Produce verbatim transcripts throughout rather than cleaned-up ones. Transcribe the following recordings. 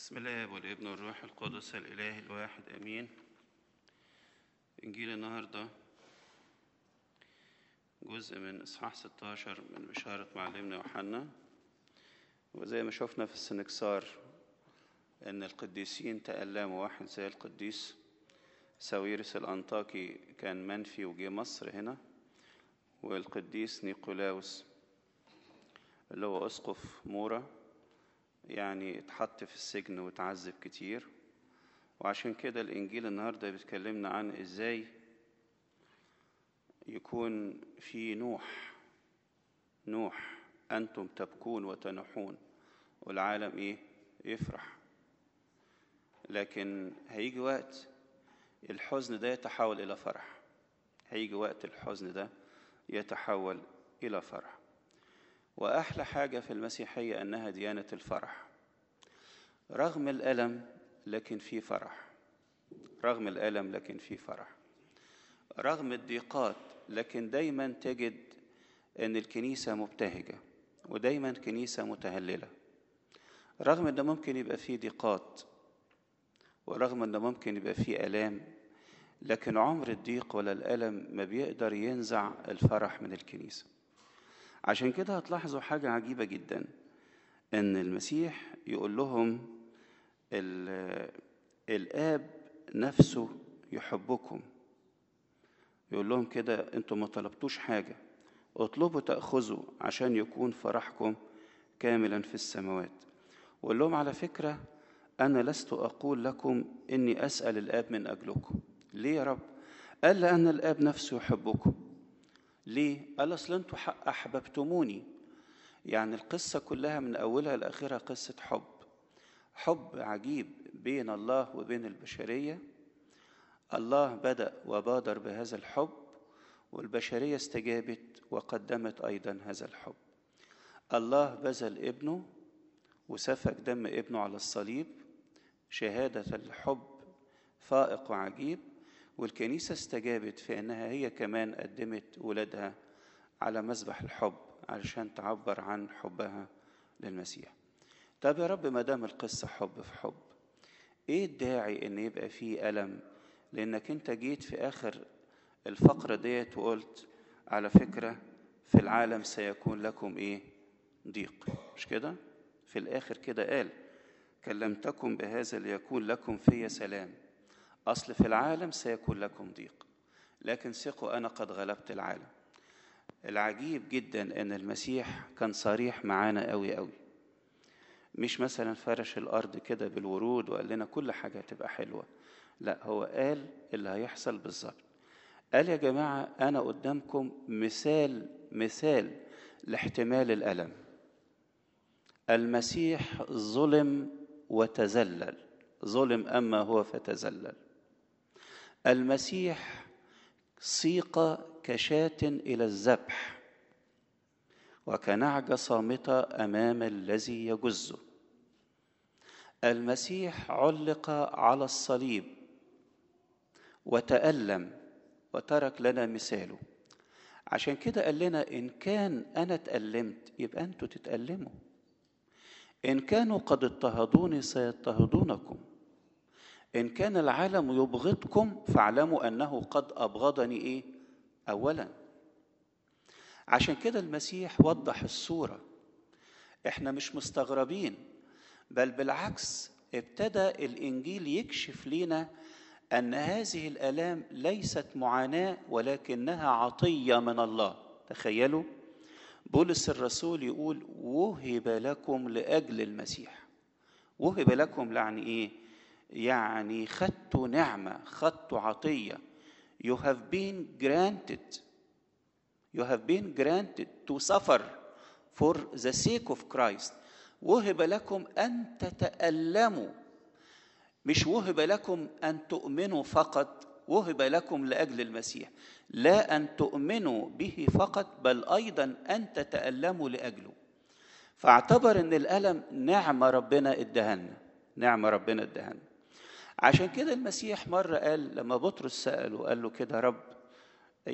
بسم الله والابن والروح القدس الإله الواحد أمين. إنجيل النهاردة جزء من إصحاح ستة عشر من بشارة معلمنا يوحنا، وزي ما شفنا في السنكسار أن القديسين تألموا. واحد زي القديس ساويرس الأنطاكي كان منفي وجه مصر هنا، والقديس نيقولاوس اللي هو أسقف مورا يعني اتحط في السجن وتعذب كتير. وعشان كده الإنجيل النهاردة بيتكلمنا عن إزاي يكون في نوح نوح أنتم تبكون وتنوحون والعالم إيه يفرح. لكن هيجي وقت الحزن ده يتحول إلى فرح، هيجي وقت الحزن ده يتحول إلى فرح. وأحلى حاجة في المسيحية أنها ديانة الفرح، رغم الألم لكن في فرح، رغم الألم لكن في فرح، رغم الضيقات لكن دايما تجد أن الكنيسة مبتهجة ودايما كنيسة متهللة، رغم أنه ممكن يبقى فيه ضيقات ورغم أنه ممكن يبقى فيه ألام، لكن عمر الضيق ولا الألم ما بيقدر ينزع الفرح من الكنيسة. عشان كده هتلاحظوا حاجة عجيبة جدا، أن المسيح يقول لهم الآب نفسه يحبكم، يقول لهم كده أنتم ما طلبتوش حاجة، اطلبوا تأخذوا عشان يكون فرحكم كاملا في السماوات. وقال لهم على فكرة أنا لست أقول لكم إني أسأل الآب من أجلكم. ليه يا رب؟ قال لأن الآب نفسه يحبكم. ليه؟ قال أصل أنتم أحببتموني. يعني القصة كلها من أولها لآخرها قصة حب، حب عجيب بين الله وبين البشرية. الله بدأ وبادر بهذا الحب، والبشرية استجابت وقدمت أيضا هذا الحب. الله بذل ابنه وسفك دم ابنه على الصليب، شهادة الحب فائق وعجيب، والكنيسة استجابت في أنها هي كمان قدمت ولادها على مذبح الحب علشان تعبر عن حبها للمسيح. طب يا رب ما دام القصة حب في حب، ايه الداعي ان يبقى فيه ألم؟ لانك انت جيت في اخر الفقرة ديت وقلت على فكرة في العالم سيكون لكم ايه؟ ضيق، مش كده؟ في الاخر كده قال كلمتكم بهذا ليكون لكم في سلام. اصل في العالم سيكون لكم ضيق، لكن ثقوا انا قد غلبت العالم. العجيب جدا ان المسيح كان صريح معانا قوي قوي، مش مثلا فرش الارض كده بالورود وقال لنا كل حاجه تبقى حلوه، لا، هو قال اللي هيحصل بالظبط. قال يا جماعه انا قدامكم مثال مثال لاحتمال الالم. المسيح ظلم وتذلل، ظلم اما هو فتذلل. المسيح سيق كشاة الى الذبح وكنعجة صامتة أمام الذي يجزه. المسيح علق على الصليب وتألم وترك لنا مثاله. عشان كده قال لنا إن كان أنا تألمت يبقى أنتوا تتألموا، إن كانوا قد اضطهدوني سيضطهدونكم، إن كان العالم يبغضكم فاعلموا أنه قد أبغضني إيه؟ أولاً. عشان كده المسيح وضح الصورة، احنا مش مستغربين، بل بالعكس ابتدى الإنجيل يكشف لنا أن هذه الآلام ليست معاناة ولكنها عطية من الله. تخيلوا بولس الرسول يقول وهب لكم لأجل المسيح. وهب لكم يعني إيه؟ يعني خدتوا نعمة، خدتوا عطية. You have been granted You have been granted to suffer for the sake of Christ. وهب لكم أن تتألموا، مش وهب لكم أن تؤمنوا فقط، وهب لكم لأجل المسيح، لا أن تؤمنوا به فقط بل أيضا أن تتألموا لأجله. فاعتبر أن الألم نعمة ربنا ادهنا، نعمة ربنا ادهنا. عشان كده المسيح مرة قال لما بطرس سأله قال له كده رب،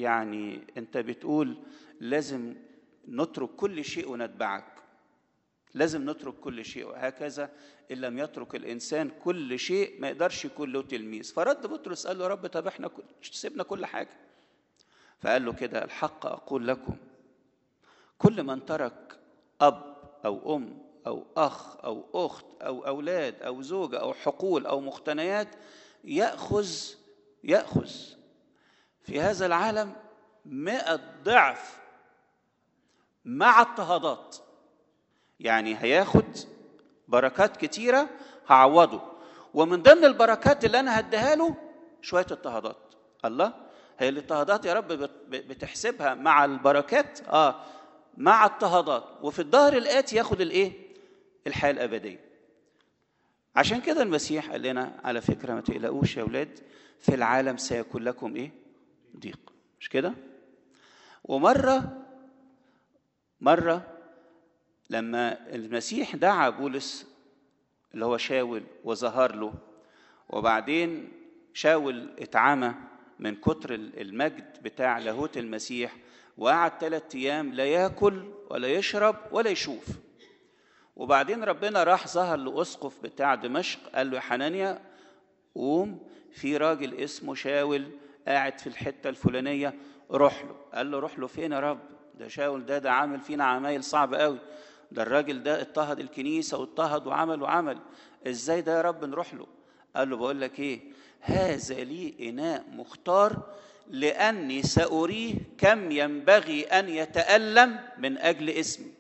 يعني أنت بتقول لازم نترك كل شيء ونتبعك، لازم نترك كل شيء، وهكذا إن لم يترك الإنسان كل شيء ما يقدرش يكون له تلميذ. فرد بطرس قال له: رب طب احنا سيبنا كل حاجة. فقال له كده: الحق أقول لكم كل من ترك أب أو أم أو أخ أو أخت أو أولاد أو زوجة أو حقول أو مقتنيات يأخذ يأخذ في هذا العالم مئة ضعف مع اضطهادات. يعني هياخد بركات كتيرة هعوضه، ومن ضمن البركات اللي أنا هديها له شوية اضطهادات. الله، هي الاضطهادات يا رب بتحسبها مع البركات؟ آه مع اضطهادات، وفي الظهر الآتي ياخد الإيه؟ الحياة الأبدية. عشان كده المسيح قال لنا على فكرة ما تقلقوش يا أولاد، في العالم سيكون لكم إيه؟ ضيق، مش كده؟ ومرة مرة لما المسيح دعا بولس اللي هو شاول وظهر له، وبعدين شاول اتعمى من كتر المجد بتاع لاهوت المسيح، وقعد ثلاثة أيام لا ياكل ولا يشرب ولا يشوف. وبعدين ربنا راح ظهر لأسقف بتاع دمشق، قال له: يا حنانيا قوم، في راجل اسمه شاول قاعد في الحتة الفلانية، روح له. قال له: روح له فين يا رب؟ ده شاول ده ده عامل فينا عمايل صعب قوي، ده الراجل ده اضطهد الكنيسة واضطهد وعمل وعمل، ازاي ده يا رب نروح له؟ قال له: بقول لك ايه، هذا لي إناء مختار لأني سأريه كم ينبغي أن يتألم من أجل اسمي.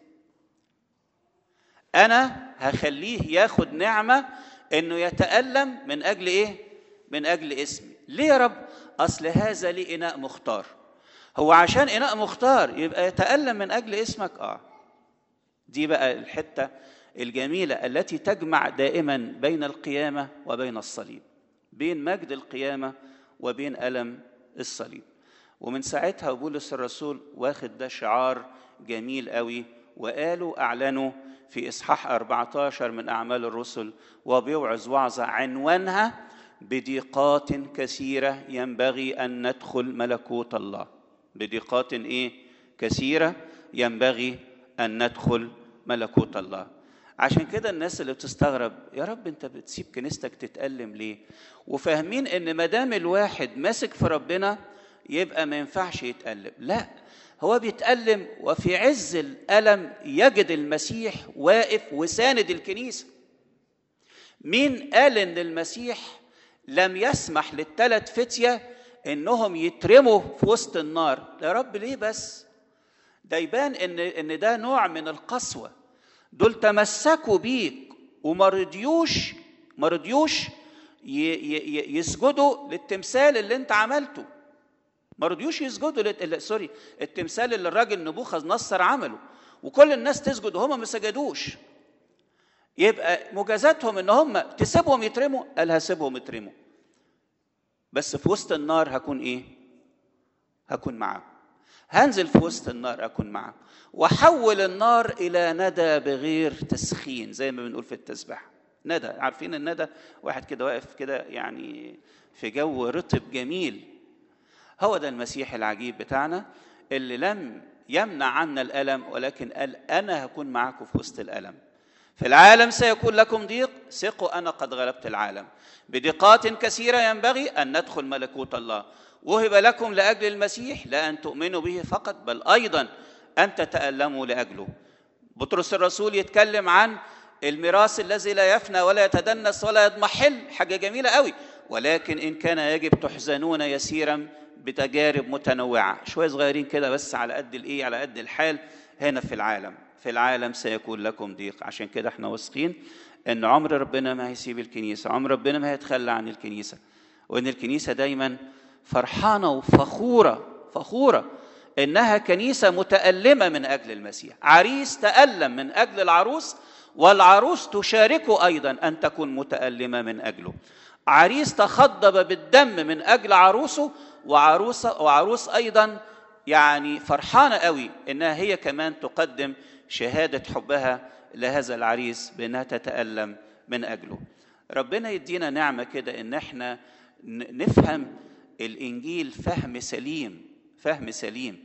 أنا هخليه ياخد نعمة إنه يتألم من أجل إيه؟ من أجل اسمي. ليه يا رب؟ أصل هذا لي إناء مختار. هو عشان إناء مختار يبقى يتألم من أجل اسمك؟ آه دي بقى الحتة الجميلة التي تجمع دائما بين القيامة وبين الصليب، بين مجد القيامة وبين ألم الصليب. ومن ساعتها بولس الرسول واخد ده شعار جميل قوي، وقالوا أعلنوا في إصحاح أربعة عشر من أعمال الرسل، وبيوعظ وعظة عنوانها: بضيقات كثيرة ينبغي أن ندخل ملكوت الله. بضيقات إيه؟ كثيرة ينبغي أن ندخل ملكوت الله. عشان كده الناس اللي بتستغرب: يا رب أنت بتسيب كنيستك تتألم ليه؟ وفاهمين إن مدام الواحد ماسك في ربنا يبقى ما ينفعش يتألم. لا، هو بيتألم وفي عز الألم يجد المسيح واقف وساند الكنيسة. مين قال إن المسيح لم يسمح للثلاث فتية إنهم يترموا في وسط النار؟ يا رب ليه بس؟ ده يبان إن إن ده نوع من القسوة. دول تمسكوا بيك وما رضيوش ما رضيوش يسجدوا للتمثال اللي أنت عملته. ما رضيوش يسجدوا لل... سوري التمثال اللي الراجل نبوخذ نصر عمله، وكل الناس تسجد وهم ما سجدوش. يبقى مجازاتهم ان هم تسيبهم يترموا؟ قال هسيبهم يترموا، بس في وسط النار هكون ايه؟ هكون معاهم. هنزل في وسط النار اكون معاهم، وحول النار الى ندى بغير تسخين، زي ما بنقول في التسبيح ندى. عارفين الندى؟ واحد كده واقف كده يعني في جو رطب جميل. هو ده المسيح العجيب بتاعنا اللي لم يمنع عنا الألم، ولكن قال أنا هكون معكم في وسط الألم. في العالم سيكون لكم ضيق، ثقوا أنا قد غلبت العالم. بضيقات كثيرة ينبغي أن ندخل ملكوت الله. وهب لكم لأجل المسيح لا أن تؤمنوا به فقط، بل أيضا أن تتألموا لأجله. بطرس الرسول يتكلم عن الميراث الذي لا يفنى ولا يتدنس ولا يضمحل، حاجة جميلة قوي. ولكن إن كان يجب تحزنون يسيرا بتجارب متنوعة. شوية صغيرين كده بس على قد الإيه؟ على قد الحال. هنا في العالم في العالم سيكون لكم ضيق. عشان كده احنا واثقين ان عمر ربنا ما هيسيب الكنيسة، عمر ربنا ما هيتخلى عن الكنيسة، وان الكنيسة دايما فرحانة وفخورة فخورة انها كنيسة متألمة من اجل المسيح. عريس تألم من اجل العروس، والعروس تشاركه ايضا ان تكون متألمة من اجله. عريس تخضب بالدم من اجل عروسه، وعروس وعروس ايضا يعني فرحانة قوي انها هي كمان تقدم شهادة حبها لهذا العريس بانها تتألم من اجله. ربنا يدينا نعمة كده ان احنا نفهم الانجيل فهم سليم، فهم سليم.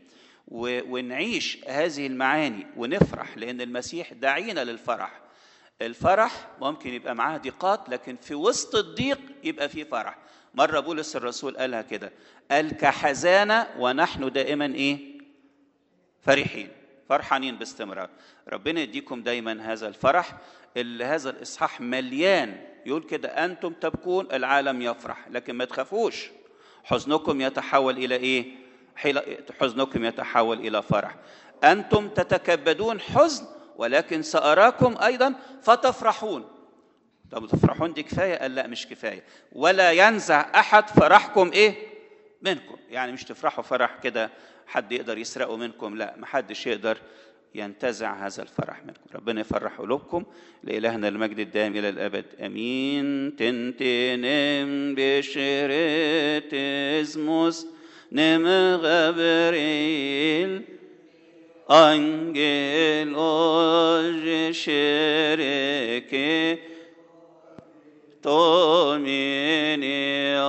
ونعيش هذه المعاني ونفرح، لأن المسيح دعينا للفرح. الفرح ممكن يبقى معاه ضيقات، لكن في وسط الضيق يبقى فيه فرح. مرة بولس الرسول قالها كده، قال كحزانة ونحن دائما إيه؟ فرحين، فرحانين باستمرار. ربنا يديكم دايما هذا الفرح اللي هذا الإصحاح مليان. يقول كده أنتم تبكون العالم يفرح، لكن ما تخافوش، حزنكم يتحول إلى إيه؟ حزنكم يتحول إلى فرح. أنتم تتكبدون حزن ولكن سأراكم أيضا فتفرحون. طب تفرحون دي كفاية؟ قال لا مش كفاية. ولا ينزع أحد فرحكم إيه؟ منكم. يعني مش تفرحوا فرح كده حد يقدر يسرقه منكم، لا، محدش يقدر ينتزع هذا الفرح منكم. ربنا يفرح قلوبكم. لإلهنا المجد الدائم إلى الأبد آمين. تنتنم بشريت اسموس نم غبريل أنجل أوج شركي توميني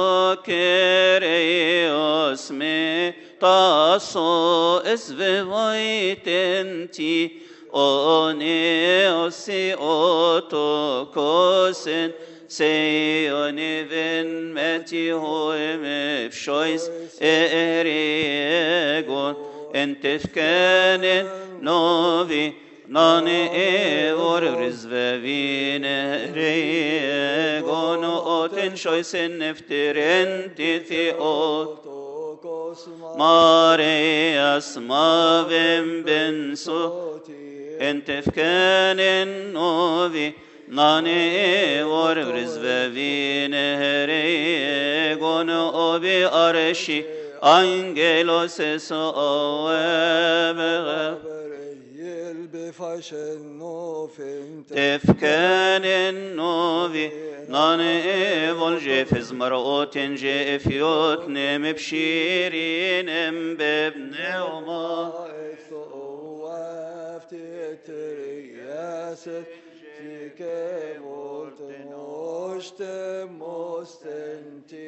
أكريوس مي تاسو اسبويتنتي أونيوسي أوتوكوسن سيوني فين متي هو مفشويس إريغون انت فكان نوفي ناني اورز فين ريغون اوتن شويس نفترن تي اوت مارياس ما بن بنسو انت فكان نوفي ناني ورز فين ريغون اوبي ارشي أنجلوس سواب تفكان النوفي ناني فولجي فز مرؤوت جي فيوت نم بشيرين بابن وما تيكي مولتن وشتم مستنتي